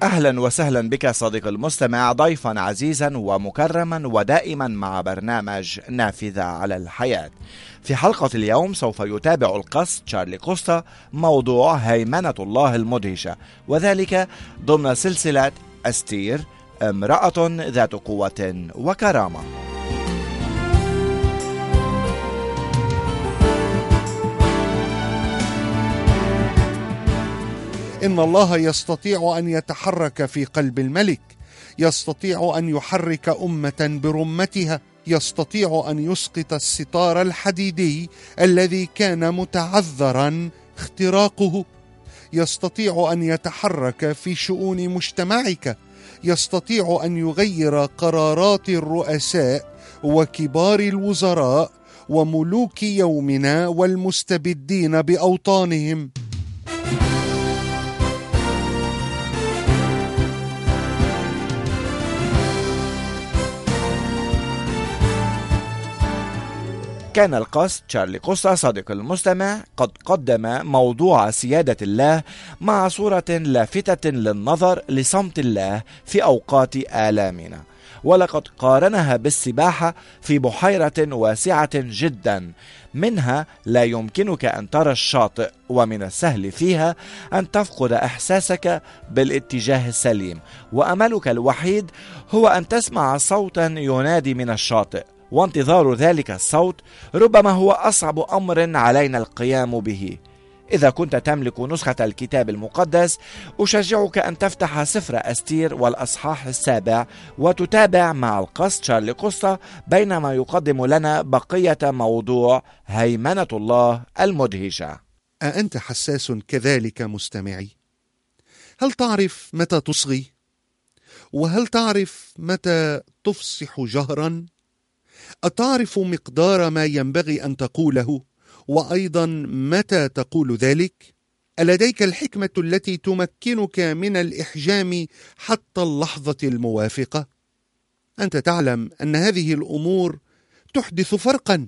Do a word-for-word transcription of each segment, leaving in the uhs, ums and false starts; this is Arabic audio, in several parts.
أهلا وسهلا بك صديق المستمع، ضيفا عزيزا ومكرما ودائما مع برنامج نافذة على الحياة. في حلقة اليوم سوف يتابع القس تشارلي كوستا موضوع هيمنة الله المدهشة، وذلك ضمن سلسلة أستير، امرأة ذات قوة وكرامة. إن الله يستطيع أن يتحرك في قلب الملك، يستطيع أن يحرك أمة برمتها، يستطيع أن يسقط الستار الحديدي الذي كان متعذرا اختراقه، يستطيع أن يتحرك في شؤون مجتمعك، يستطيع أن يغير قرارات الرؤساء وكبار الوزراء وملوك يومنا والمستبدين بأوطانهم. كان القس تشارلي كوستا صديق المستمع قد قدم موضوع سيادة الله مع صورة لافتة للنظر لصمت الله في أوقات آلامنا، ولقد قارنها بالسباحة في بحيرة واسعة جدا، منها لا يمكنك أن ترى الشاطئ، ومن السهل فيها أن تفقد إحساسك بالاتجاه السليم، وأملك الوحيد هو أن تسمع صوتا ينادي من الشاطئ، وانتظار ذلك الصوت ربما هو أصعب أمر علينا القيام به. إذا كنت تملك نسخة الكتاب المقدس، أشجعك أن تفتح سفر أستير والأصحاح السابع وتتابع مع القس تشارلي كوستا بينما يقدم لنا بقية موضوع هيمنة الله المدهشة. أأنت حساس كذلك مستمعي؟ هل تعرف متى تصغي؟ وهل تعرف متى تفصح جهرا؟ أتعرف مقدار ما ينبغي أن تقوله، وأيضا متى تقول ذلك؟ ألديك الحكمة التي تمكنك من الإحجام حتى اللحظة الموافقة؟ أنت تعلم أن هذه الأمور تحدث فرقا.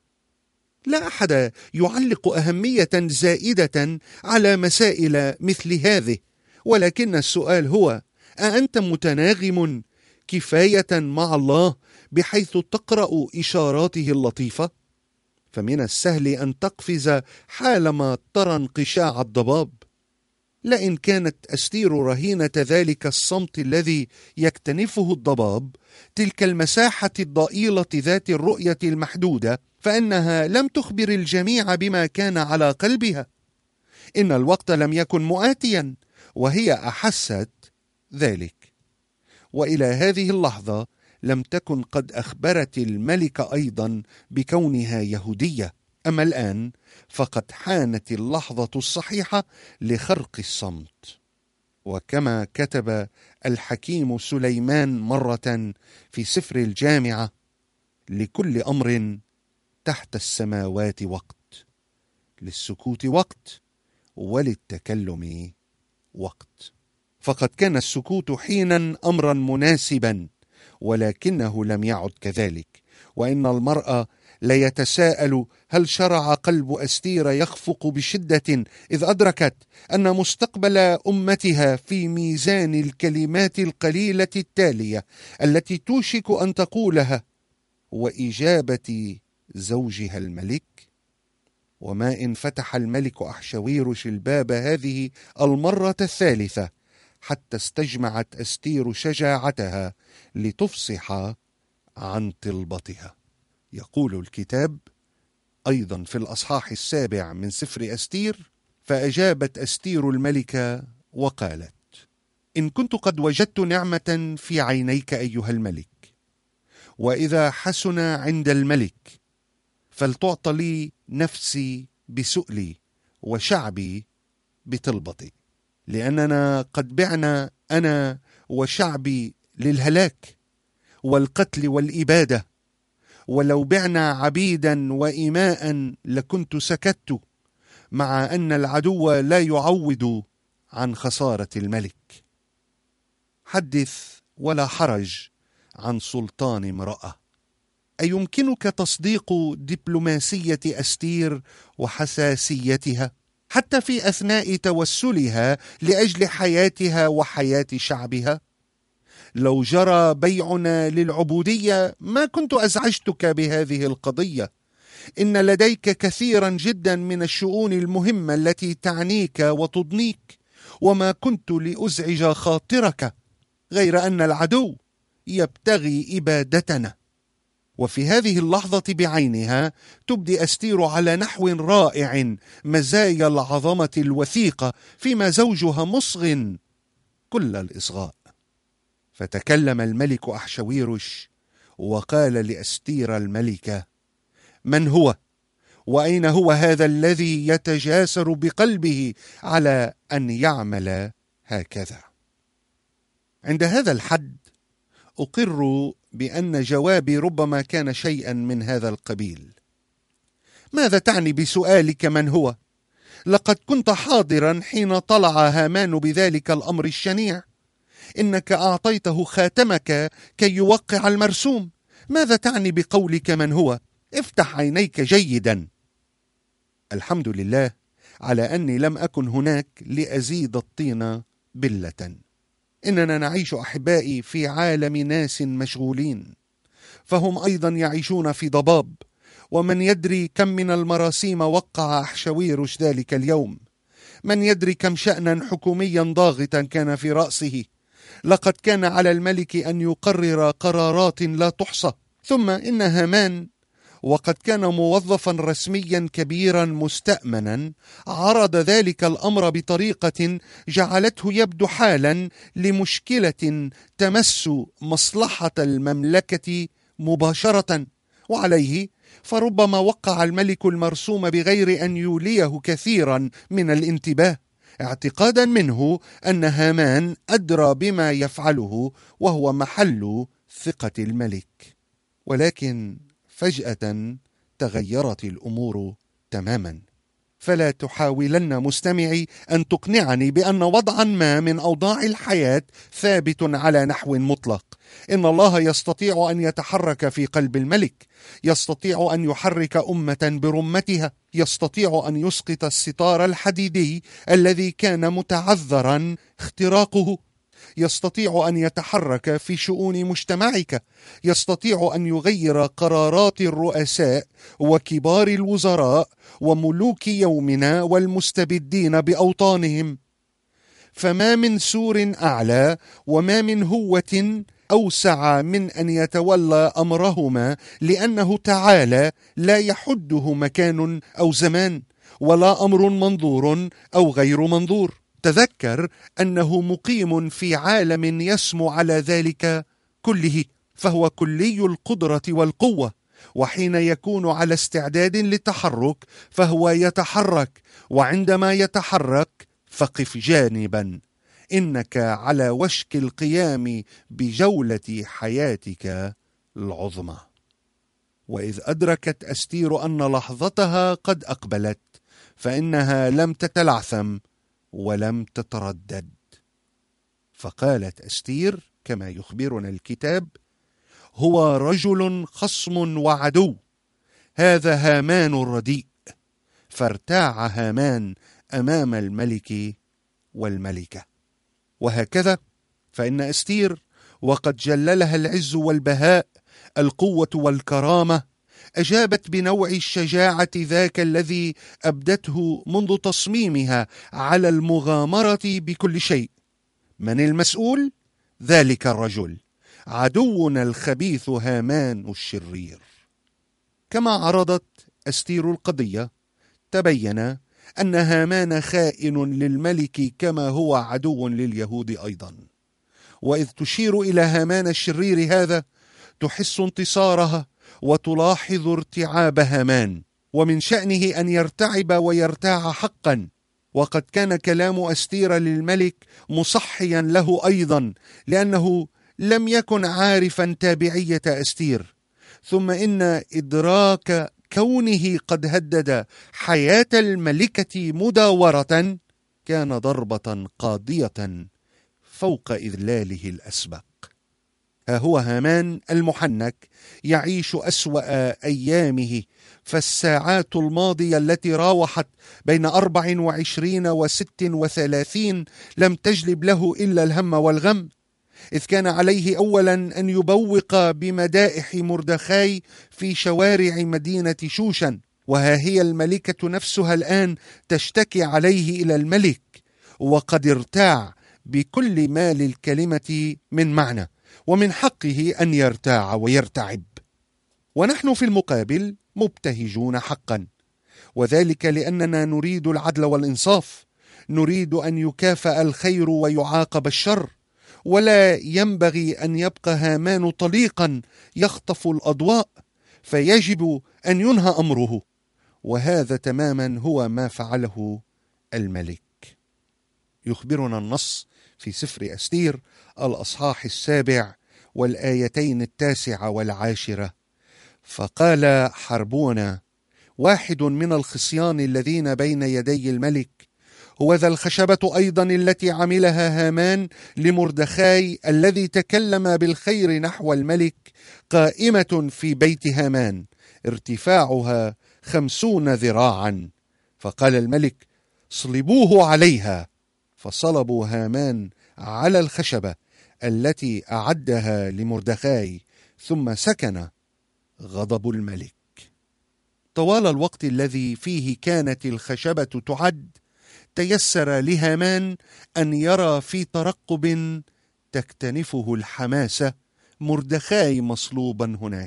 لا أحد يعلق أهمية زائدة على مسائل مثل هذه، ولكن السؤال هو: أأنت متناغم كفاية مع الله بحيث تقرأ إشاراته اللطيفة؟ فمن السهل أن تقفز حالما ترى انقشاع الضباب. لئن كانت أستير رهينة ذلك الصمت الذي يكتنفه الضباب، تلك المساحة الضئيلة ذات الرؤية المحدودة، فإنها لم تخبر الجميع بما كان على قلبها. إن الوقت لم يكن مؤاتيا وهي أحست ذلك، وإلى هذه اللحظة لم تكن قد أخبرت الملك أيضا بكونها يهودية. أما الآن فقد حانت اللحظة الصحيحة لخرق الصمت. وكما كتب الحكيم سليمان مرة في سفر الجامعة: لكل أمر تحت السماوات وقت، للسكوت وقت، وللتكلم وقت. فقد كان السكوت حينا أمرا مناسبا، ولكنه لم يعد كذلك. وإن المرأة ليتساءل: هل شرع قلب أستير يخفق بشدة إذ أدركت أن مستقبل أمتها في ميزان الكلمات القليلة التالية التي توشك أن تقولها وإجابة زوجها الملك؟ وما إن فتح الملك أحشويرش الباب هذه المرة الثالثة حتى استجمعت أستير شجاعتها لتفصح عن طلبتها. يقول الكتاب أيضا في الأصحاح السابع من سفر أستير: فأجابت أستير الملكة وقالت: إن كنت قد وجدت نعمة في عينيك أيها الملك، وإذا حسن عند الملك، فلتعط لي نفسي بسؤلي وشعبي بطلبتي، لأننا قد بعنا أنا وشعبي للهلاك والقتل والإبادة، ولو بعنا عبيدا وإماء لكنت سكت، مع أن العدو لا يعوض عن خسارة الملك. حدث ولا حرج عن سلطان امرأة. أيمكنك تصديق دبلوماسية أستير وحساسيتها؟ حتى في أثناء توسلها لأجل حياتها وحياة شعبها؟ لو جرى بيعنا للعبودية ما كنت أزعجتك بهذه القضية. إن لديك كثيرا جدا من الشؤون المهمة التي تعنيك وتضنيك، وما كنت لأزعج خاطرك، غير أن العدو يبتغي إبادتنا. وفي هذه اللحظة بعينها تبدي أستير على نحو رائع مزايا العظمة الوثيقة، فيما زوجها مصغ كل الإصغاء. فتكلم الملك أحشويرش وقال لأستير الملكة: من هو؟ وأين هو هذا الذي يتجاسر بقلبه على أن يعمل هكذا؟ عند هذا الحد أقر بأن جوابي ربما كان شيئا من هذا القبيل. ماذا تعني بسؤالك من هو؟ لقد كنت حاضرا حين طلع هامان بذلك الأمر الشنيع. إنك أعطيته خاتمك كي يوقع المرسوم. ماذا تعني بقولك من هو؟ افتح عينيك جيدا. الحمد لله على أني لم أكن هناك لأزيد الطين بلة. إننا نعيش أحبائي في عالم ناس مشغولين، فهم أيضا يعيشون في ضباب. ومن يدري كم من المراسيم وقع أحشويرش ذلك اليوم؟ من يدري كم شأنا حكوميا ضاغطا كان في رأسه؟ لقد كان على الملك أن يقرر قرارات لا تحصى. ثم إن هامان، وقد كان موظفا رسميا كبيرا مستأمنا، عرض ذلك الأمر بطريقة جعلته يبدو حالا لمشكلة تمس مصلحة المملكة مباشرة. وعليه فربما وقع الملك المرسوم بغير أن يوليه كثيرا من الانتباه، اعتقادا منه أن هامان أدرى بما يفعله وهو محل ثقة الملك. ولكن فجأة تغيرت الأمور تماما. فلا تحاولن مستمعي أن تقنعني بأن وضعا ما من أوضاع الحياة ثابت على نحو مطلق. إن الله يستطيع أن يتحرك في قلب الملك، يستطيع أن يحرك أمة برمتها، يستطيع أن يسقط الستار الحديدي الذي كان متعذرا اختراقه، يستطيع أن يتحرك في شؤون مجتمعك، يستطيع أن يغير قرارات الرؤساء وكبار الوزراء وملوك يومنا والمستبدين بأوطانهم. فما من سور أعلى وما من هوة أوسع من أن يتولى أمرهما، لأنه تعالى لا يحده مكان أو زمان، ولا أمر منظور أو غير منظور. تذكر أنه مقيم في عالم يسمو على ذلك كله، فهو كلي القدرة والقوة، وحين يكون على استعداد للتحرك فهو يتحرك، وعندما يتحرك فقف جانبا. إنك على وشك القيام بجولة حياتك العظمى. وإذ أدركت أستير أن لحظتها قد أقبلت، فإنها لم تتلعثم ولم تتردد، فقالت أستير كما يخبرنا الكتاب: هو رجل خصم وعدو، هذا هامان الرديء. فارتاع هامان أمام الملك والملكة. وهكذا فإن أستير، وقد جللها العز والبهاء، القوة والكرامة، أجابت بنوع الشجاعة ذاك الذي أبدته منذ تصميمها على المغامرة بكل شيء. من المسؤول؟ ذلك الرجل، عدونا الخبيث هامان الشرير. كما عرضت أستير القضية، تبين أن هامان خائن للملك كما هو عدو لليهود أيضا. وإذ تشير إلى هامان الشرير هذا تحس انتصارها وتلاحظ ارتعاب هامان، ومن شأنه أن يرتعب ويرتاع حقا. وقد كان كلام أستير للملك مصحيا له أيضا، لأنه لم يكن عارفا تابعية أستير. ثم إن إدراك كونه قد هدد حياة الملكة مداورة كان ضربة قاضية فوق إذلاله الأسبق. ها هو هامان المحنك يعيش أسوأ أيامه، فالساعات الماضية التي راوحت بين أربع وعشرين وست وثلاثين لم تجلب له إلا الهم والغم، إذ كان عليه أولا أن يبوق بمدائح مردخاي في شوارع مدينة شوشن، وها هي الملكة نفسها الآن تشتكي عليه إلى الملك، وقد ارتاع بكل ما للكلمة من معنى، ومن حقه أن يرتاع ويرتعب. ونحن في المقابل مبتهجون حقا، وذلك لأننا نريد العدل والإنصاف، نريد أن يكافأ الخير ويعاقب الشر، ولا ينبغي أن يبقى هامان طليقا يخطف الأضواء، فيجب أن ينهى أمره، وهذا تماما هو ما فعله الملك. يخبرنا النص في سفر أستير الأصحاح السابع والآيتين التاسعة والعاشرة: فقال حربونا واحد من الخصيان الذين بين يدي الملك: هو ذا الخشبة أيضا التي عملها هامان لمردخاي الذي تكلم بالخير نحو الملك، قائمة في بيت هامان، ارتفاعها خمسون ذراعا. فقال الملك: صلبوه عليها. فصلبوا هامان على الخشبة التي أعدها لمردخاي، ثم سكن غضب الملك. طوال الوقت الذي فيه كانت الخشبة تعد، تيسر لهامان أن يرى في ترقب تكتنفه الحماسة مردخاي مصلوبا هناك،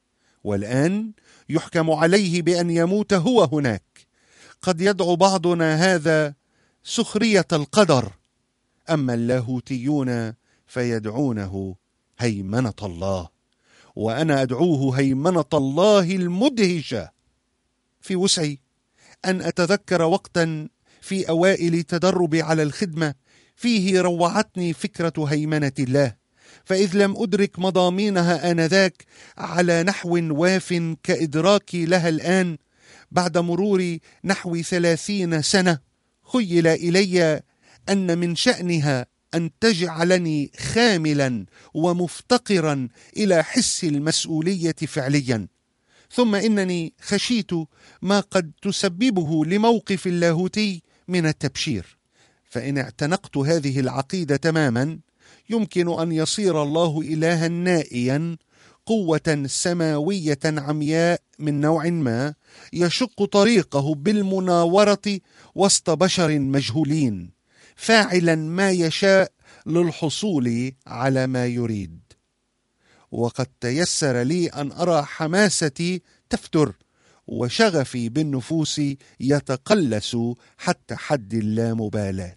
والآن يحكم عليه بأن يموت هو هناك. قد يدعو بعضنا هذا سخرية القدر، أما اللاهوتيون فيدعونه هيمنة الله، وأنا أدعوه هيمنة الله المدهشة. في وسعي أن أتذكر وقتا في أوائل تدربي على الخدمة فيه روعتني فكرة هيمنة الله، فإذ لم أدرك مضامينها آنذاك على نحو واف كإدراكي لها الآن بعد مرور نحو ثلاثين سنة، خيل إلي أن من شأنها أن تجعلني خاملا ومفتقرا إلى حس المسؤولية فعليا. ثم إنني خشيت ما قد تسببه لموقف اللاهوتي من التبشير، فإن اعتنقت هذه العقيدة تماما يمكن أن يصير الله إلها نائيا، قوة سماوية عمياء من نوع ما يشق طريقه بالمناورة وسط بشر مجهولين، فاعلا ما يشاء للحصول على ما يريد. وقد تيسر لي أن أرى حماستي تفتر وشغفي بالنفوس يتقلص حتى حد اللامبالاة.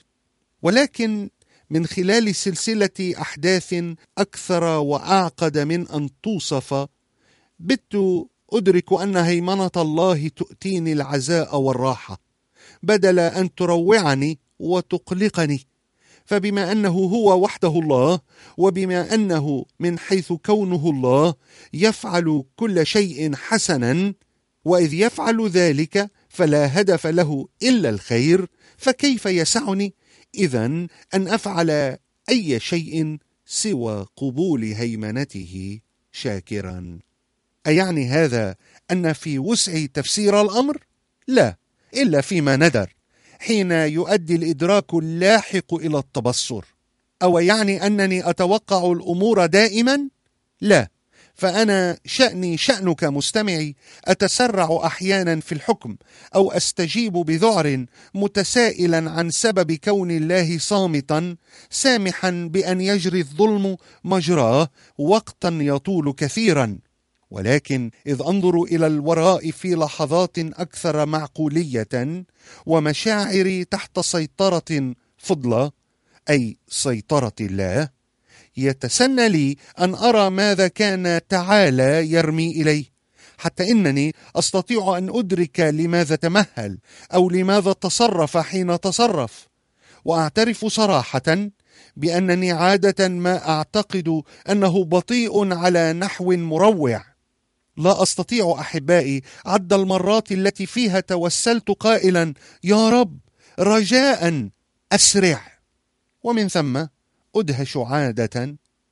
ولكن من خلال سلسلة أحداث أكثر وأعقد من أن توصف، بت أدرك أن هيمنة الله تؤتيني العزاء والراحة بدل أن تروعني وتقلقني، فبما أنه هو وحده الله، وبما أنه من حيث كونه الله يفعل كل شيء حسنا، وإذ يفعل ذلك فلا هدف له إلا الخير، فكيف يسعني إذن أن أفعل أي شيء سوى قبول هيمنته شاكرا؟ أيعني هذا أن في وسع تفسير الأمر؟ لا، إلا فيما ندر، حين يؤدي الإدراك اللاحق إلى التبصر. أو يعني أنني أتوقع الأمور دائما؟ لا، فأنا شأني شأنك مستمعي، أتسرع أحيانا في الحكم، أو أستجيب بذعر متسائلا عن سبب كون الله صامتا، سامحا بأن يجري الظلم مجراه وقتا يطول كثيرا. ولكن إذ أنظر إلى الوراء في لحظات أكثر معقولية ومشاعري تحت سيطرة فضلة، أي سيطرة الله، يتسنى لي أن أرى ماذا كان تعالى يرمي إليه، حتى إنني أستطيع أن أدرك لماذا تمهل أو لماذا تصرف حين تصرف. وأعترف صراحة بأنني عادة ما أعتقد أنه بطيء على نحو مروع. لا أستطيع أحبائي عد المرات التي فيها توسلت قائلا: يا رب رجاء أسرع. ومن ثم أدهش عادة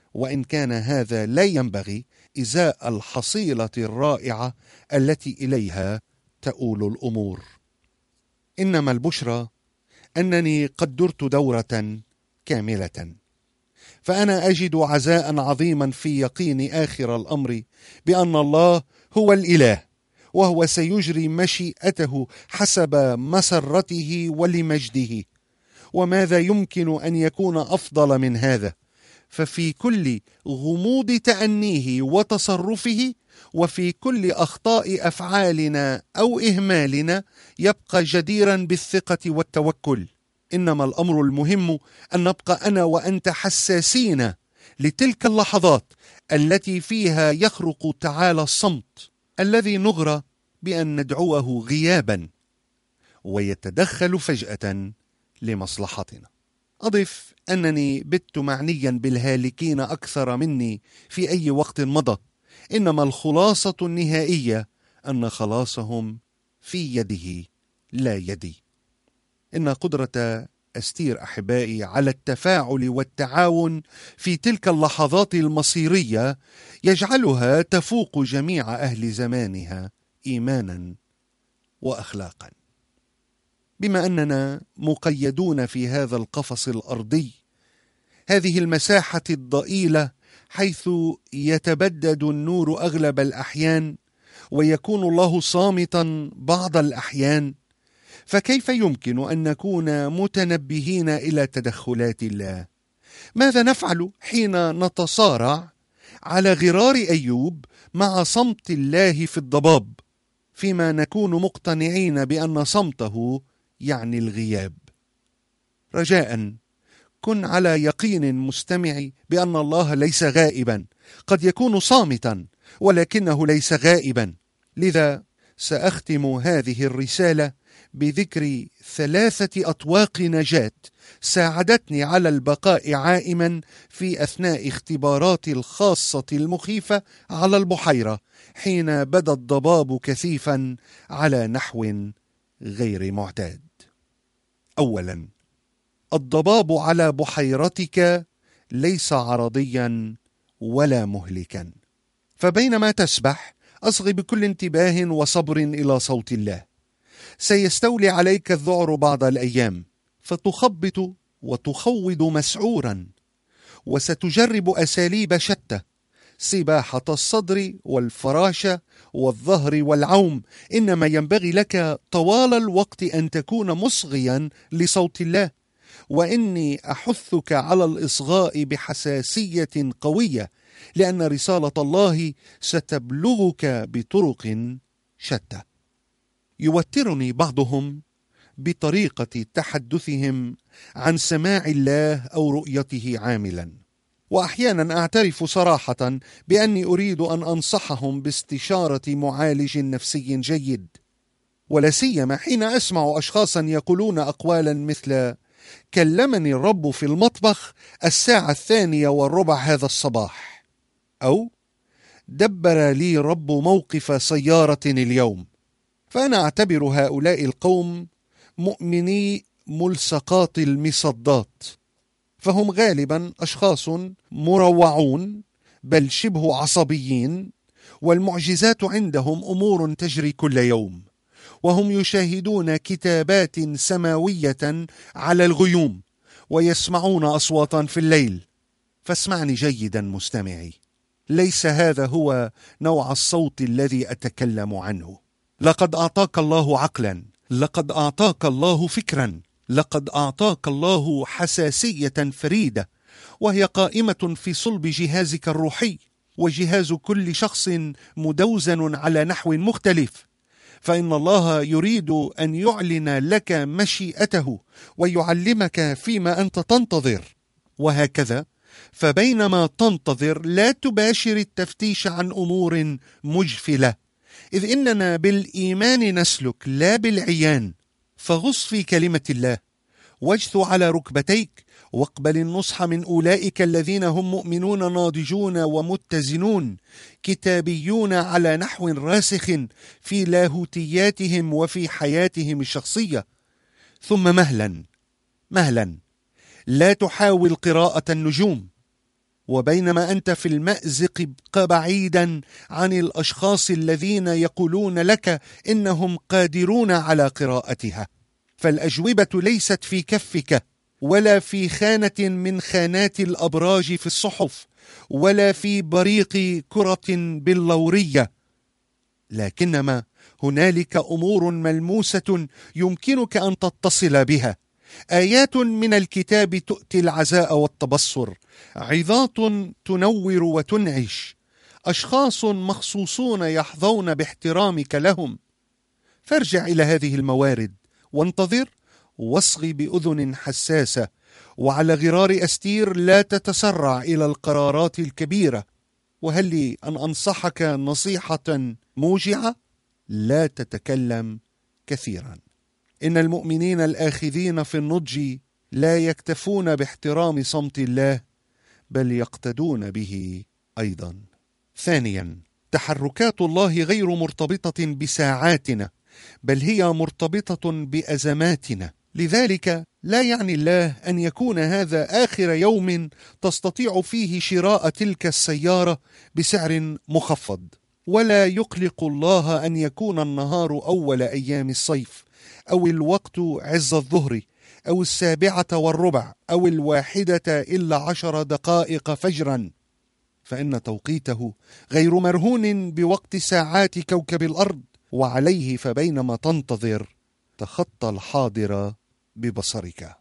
وإن كان هذا لا ينبغي إزاء الحصيلة الرائعة التي إليها تؤول الأمور. إنما البشرى أنني قد درت دورة كاملة، فأنا أجد عزاء عظيما في يقين آخر الأمر بأن الله هو الإله، وهو سيجري مشيئته حسب مسرته ولمجده. وماذا يمكن أن يكون أفضل من هذا؟ ففي كل غموض تأنيه وتصرفه، وفي كل أخطاء أفعالنا أو إهمالنا، يبقى جديرا بالثقة والتوكل. إنما الأمر المهم أن نبقى أنا وأنت حساسين لتلك اللحظات التي فيها يخرق تعالى الصمت الذي نغرى بأن ندعوه غيابا، ويتدخل فجأة لمصلحتنا. أضف أنني بت معنيا بالهالكين أكثر مني في أي وقت مضى، إنما الخلاصة النهائية أن خلاصهم في يده لا يدي. إن قدرة أستير أحبائي على التفاعل والتعاون في تلك اللحظات المصيرية يجعلها تفوق جميع أهل زمانها إيمانا وأخلاقا. بما أننا مقيدون في هذا القفص الأرضي، هذه المساحة الضئيلة حيث يتبدد النور أغلب الأحيان ويكون الله صامتا بعض الأحيان، فكيف يمكن أن نكون متنبهين إلى تدخلات الله؟ ماذا نفعل حين نتصارع على غرار أيوب مع صمت الله في الضباب، فيما نكون مقتنعين بأن صمته يعني الغياب؟ رجاء كن على يقين مستمعي بأن الله ليس غائبا، قد يكون صامتا ولكنه ليس غائبا. لذا سأختم هذه الرسالة بذكر ثلاثة أطواق نجاة ساعدتني على البقاء عائما في أثناء اختباراتي الخاصة المخيفة على البحيرة، حين بدا الضباب كثيفا على نحو غير معتاد. أولا، الضباب على بحيرتك ليس عرضيا ولا مهلكا، فبينما تسبح أصغ بكل انتباه وصبر إلى صوت الله. سيستولي عليك الذعر بعض الأيام، فتخبط وتخوض مسعورا، وستجرب أساليب شتى: سباحة الصدر والفراشة والظهر والعوم. إنما ينبغي لك طوال الوقت أن تكون مصغيا لصوت الله، وإني أحثك على الإصغاء بحساسية قوية، لأن رسالة الله ستبلغك بطرق شتى. يوترني بعضهم بطريقة تحدثهم عن سماع الله أو رؤيته عاملا، وأحيانا أعترف صراحة بأني أريد أن أنصحهم باستشارة معالج نفسي جيد، ولا سيما حين أسمع أشخاصا يقولون أقوالا مثل: كلمني الرب في المطبخ الساعة الثانية والربع هذا الصباح، أو دبر لي رب موقف سيارة اليوم. فأنا أعتبر هؤلاء القوم مؤمني ملصقات المصدات، فهم غالبا أشخاص مروعون بل شبه عصبيين، والمعجزات عندهم أمور تجري كل يوم، وهم يشاهدون كتابات سماوية على الغيوم ويسمعون أصواتا في الليل. فاسمعني جيدا مستمعي، ليس هذا هو نوع الصوت الذي أتكلم عنه. لقد أعطاك الله عقلا، لقد أعطاك الله فكرا، لقد أعطاك الله حساسية فريدة، وهي قائمة في صلب جهازك الروحي، وجهاز كل شخص مدوزن على نحو مختلف. فإن الله يريد أن يعلن لك مشيئته ويعلمك فيما أنت تنتظر، وهكذا. فبينما تنتظر لا تباشر التفتيش عن أمور مجفلة، إذ إننا بالإيمان نسلك لا بالعيان. فغص في كلمة الله، واجث على ركبتيك، واقبل النصح من أولئك الذين هم مؤمنون ناضجون ومتزنون، كتابيون على نحو راسخ في لاهوتياتهم وفي حياتهم الشخصية. ثم مهلا مهلا لا تحاول قراءة النجوم، وبينما أنت في المأزق ابق بعيدا عن الأشخاص الذين يقولون لك إنهم قادرون على قراءتها، فالأجوبة ليست في كفك، ولا في خانة من خانات الأبراج في الصحف، ولا في بريق كرة باللورية، لكنما هنالك أمور ملموسة يمكنك أن تتصل بها، آيات من الكتاب تؤتي العزاء والتبصر، عظات تنور وتنعش، أشخاص مخصوصون يحظون باحترامك لهم. فارجع إلى هذه الموارد وانتظر، واصغي بأذن حساسة، وعلى غرار أستير لا تتسرع إلى القرارات الكبيرة. وهل لي أن أنصحك نصيحة موجعة؟ لا تتكلم كثيرا. إن المؤمنين الآخذين في النضج لا يكتفون باحترام صمت الله، بل يقتدون به أيضا. ثانيا، تحركات الله غير مرتبطة بساعاتنا، بل هي مرتبطة بأزماتنا. لذلك لا يعني الله أن يكون هذا آخر يوم تستطيع فيه شراء تلك السيارة بسعر مخفض، ولا يقلق الله أن يكون النهار أول أيام الصيف، أو الوقت عز الظهر، أو السابعة والربع، أو الواحدة إلا عشر دقائق فجرا، فإن توقيته غير مرهون بوقت ساعات كوكب الأرض، وعليه فبينما تنتظر تخطى الحاضر ببصرك.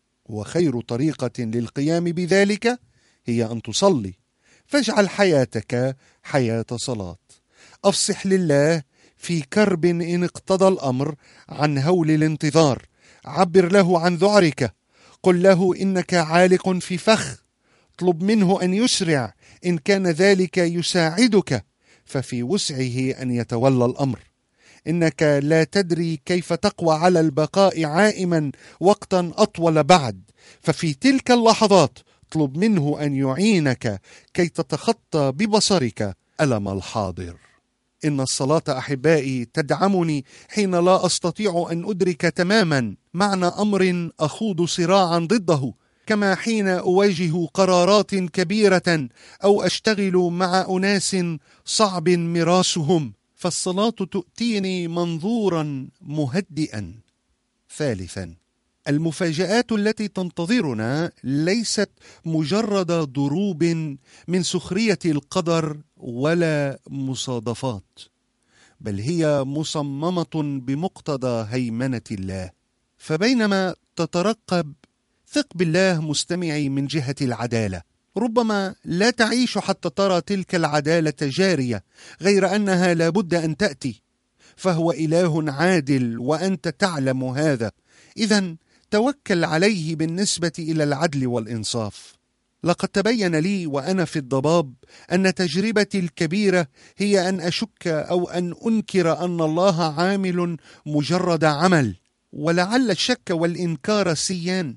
وخير طريقة للقيام بذلك هي أن تصلي، فاجعل حياتك حياة صلاة. أفصح لله في كرب إن اقتضى الأمر عن هول الانتظار، عبر له عن ذعرك، قل له إنك عالق في فخ، اطلب منه أن يسرع إن كان ذلك يساعدك، ففي وسعه أن يتولى الأمر. إنك لا تدري كيف تقوى على البقاء عائما وقتا أطول بعد، ففي تلك اللحظات اطلب منه أن يعينك كي تتخطى ببصرك ألم الحاضر. إن الصلاة أحبائي تدعمني حين لا أستطيع أن أدرك تماما معنى أمر أخوض صراعا ضده، كما حين أواجه قرارات كبيرة أو أشتغل مع أناس صعب مراسهم، فالصلاة تؤتيني منظورا مهدئا. ثالثا، المفاجآت التي تنتظرنا ليست مجرد ضروب من سخرية القدر ولا مصادفات، بل هي مصممة بمقتضى هيمنة الله. فبينما تترقب، ثق بالله مستمعي من جهة العدالة. ربما لا تعيش حتى ترى تلك العدالة جارية، غير أنها لابد أن تأتي، فهو إله عادل وأنت تعلم هذا. إذن توكل عليه بالنسبة إلى العدل والإنصاف. لقد تبين لي وأنا في الضباب أن تجربتي الكبيرة هي أن أشك أو أن أنكر أن الله عامل مجرد عمل، ولعل الشك والإنكار سيان،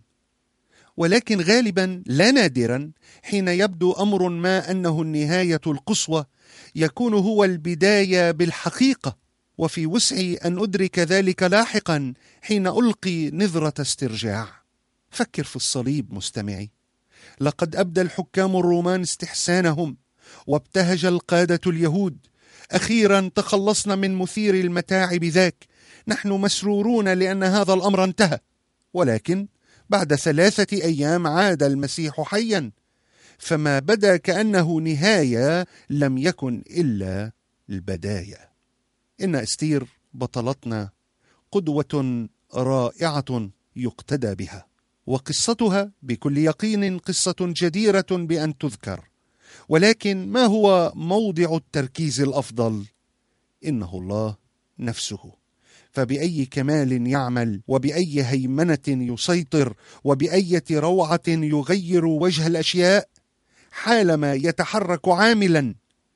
ولكن غالبا لا نادرا حين يبدو أمر ما أنه النهاية القصوى يكون هو البداية بالحقيقة، وفي وسعي أن أدرك ذلك لاحقا حين ألقي نظرة استرجاع. فكر في الصليب مستمعي. لقد أبدى الحكام الرومان استحسانهم، وابتهج القادة اليهود. أخيرا تخلصنا من مثير المتاعب ذاك، نحن مسرورون لأن هذا الأمر انتهى. ولكن بعد ثلاثة أيام عاد المسيح حيا، فما بدا كأنه نهاية لم يكن إلا البداية. إن أستير بطلتنا قدوة رائعة يقتدى بها، وقصتها بكل يقين قصة جديرة بأن تذكر. ولكن ما هو موضع التركيز الأفضل؟ إنه الله نفسه، فبأي كمال يعمل، وبأي هيمنة يسيطر، وبأية روعة يغير وجه الأشياء حالما يتحرك عاملا.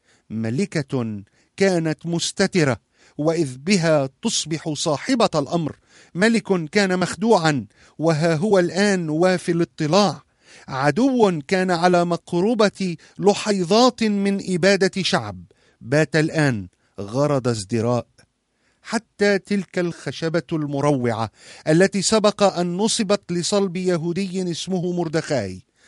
ملكة كانت مستترة، وإذ بها تصبح صاحبة الأمر. ملك كان مخدوعا، وها هو الآن وافي الاطلاع. عدو كان على مقربة لحيظات من إبادة شعب، بات الآن غرض ازدراء. حتى تلك الخشبة المروعة التي سبق أن نصبت لصلب يهودي اسمه مردخاي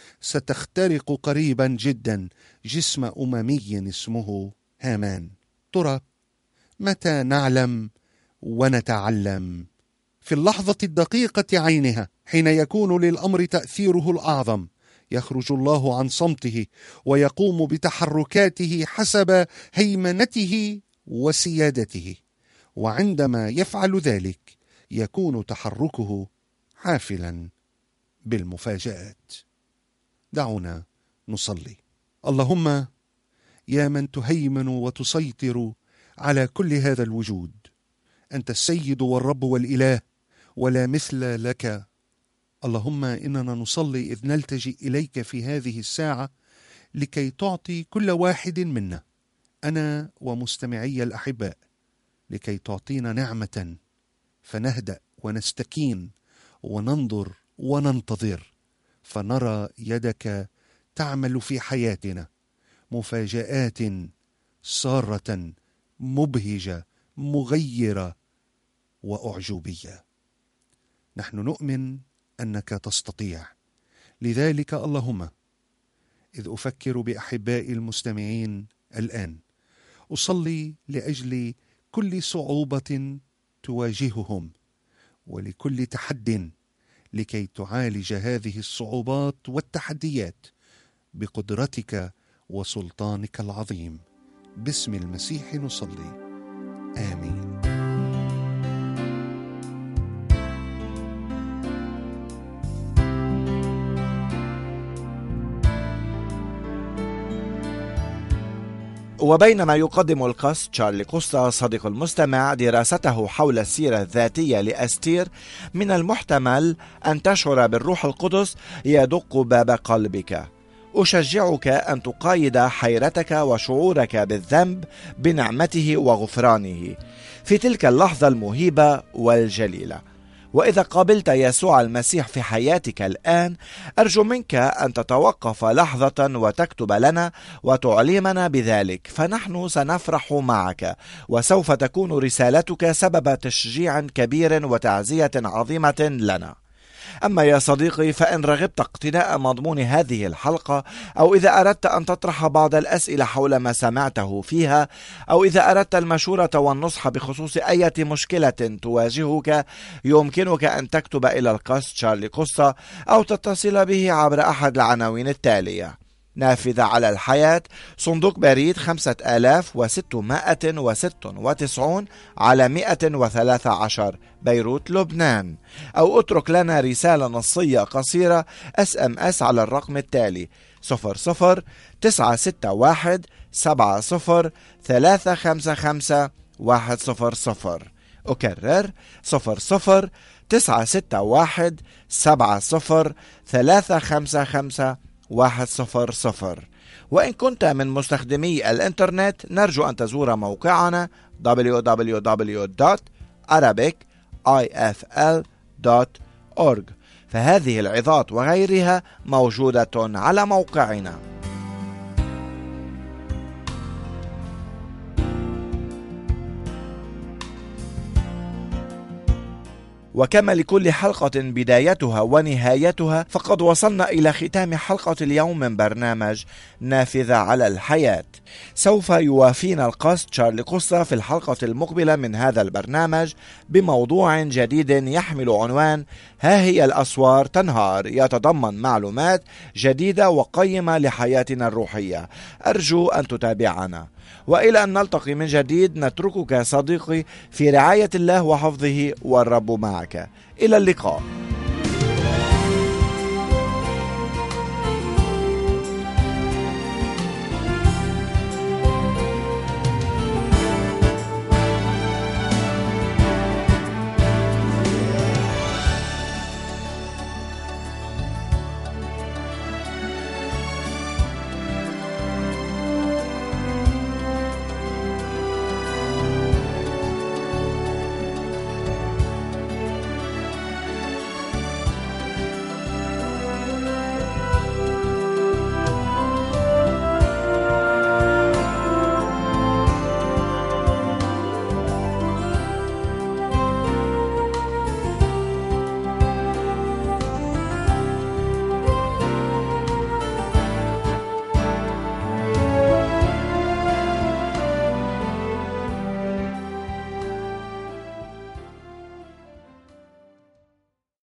ستخترق قريبا جدا جسم أممي اسمه هامان. ترى متى نعلم ونتعلم؟ في اللحظة الدقيقة عينها، حين يكون للأمر تأثيره الأعظم، يخرج الله عن صمته ويقوم بتحركاته حسب هيمنته وسيادته، وعندما يفعل ذلك يكون تحركه حافلا بالمفاجآت. دعونا نصلي. اللهم يا من تهيمن وتسيطر على كل هذا الوجود، أنت السيد والرب والإله ولا مثل لك. اللهم إننا نصلي إذ نلتجئ إليك في هذه الساعة لكي تعطي كل واحد منا، أنا ومستمعي الأحباء، لكي تعطينا نعمة فنهدأ ونستكين وننظر وننتظر، فنرى يدك تعمل في حياتنا مفاجآت سارة مبهجة مغيرة وأعجوبية. نحن نؤمن أنك تستطيع، لذلك اللهم إذ أفكر بأحبائي المستمعين الآن، أصلي لأجل كل صعوبة تواجههم ولكل تحد، لكي تعالج هذه الصعوبات والتحديات بقدرتك وسلطانك العظيم. باسم المسيح نصلي، آمين. وبينما يقدم القس تشارلي قوستا صديق المستمع دراسته حول السيرة الذاتية لأستير، من المحتمل أن تشعر بالروح القدس يدق باب قلبك. أشجعك أن تقايد حيرتك وشعورك بالذنب بنعمته وغفرانه في تلك اللحظة المهيبة والجليلة. وإذا قابلت يسوع المسيح في حياتك الآن، أرجو منك أن تتوقف لحظة وتكتب لنا وتعلمنا بذلك، فنحن سنفرح معك، وسوف تكون رسالتك سبب تشجيع كبير وتعزية عظيمة لنا. أما يا صديقي، فإن رغبت اقتناء مضمون هذه الحلقة، أو إذا أردت أن تطرح بعض الأسئلة حول ما سمعته فيها، أو إذا أردت المشورة والنصح بخصوص أي مشكلة تواجهك، يمكنك أن تكتب إلى القس تشارلي قوستا أو تتصل به عبر أحد العناوين التالية: نافذة على الحياة، صندوق بريد خمسة آلاف وستمائة وستة وتسعين على مائة وثلاثة عشر، بيروت، لبنان. أو اترك لنا رسالة نصية قصيرة اس ام اس على الرقم التالي صفر صفر تسعة ستة واحد سبعة صفر ثلاثة خمسة خمسة واحد صفر صفر. أكرر: صفر صفر تسعة ستة واحد سبعة صفر ثلاثة خمسة خمسة واحد صفر صفر. وإن كنت من مستخدمي الإنترنت، نرجو أن تزور موقعنا دبليو دبليو دبليو دوت arabic I F L دوت أورج، فهذه العظات وغيرها موجودة على موقعنا. وكما لكل حلقة بدايتها ونهايتها، فقد وصلنا إلى ختام حلقة اليوم من برنامج نافذة على الحياة. سوف يوافينا القس تشارلي قوستا في الحلقة المقبلة من هذا البرنامج بموضوع جديد يحمل عنوان ها هي الأسوار تنهار، يتضمن معلومات جديدة وقيمة لحياتنا الروحية. أرجو أن تتابعنا، وإلى أن نلتقي من جديد نتركك صديقي في رعاية الله وحفظه، والرب معك. إلى اللقاء.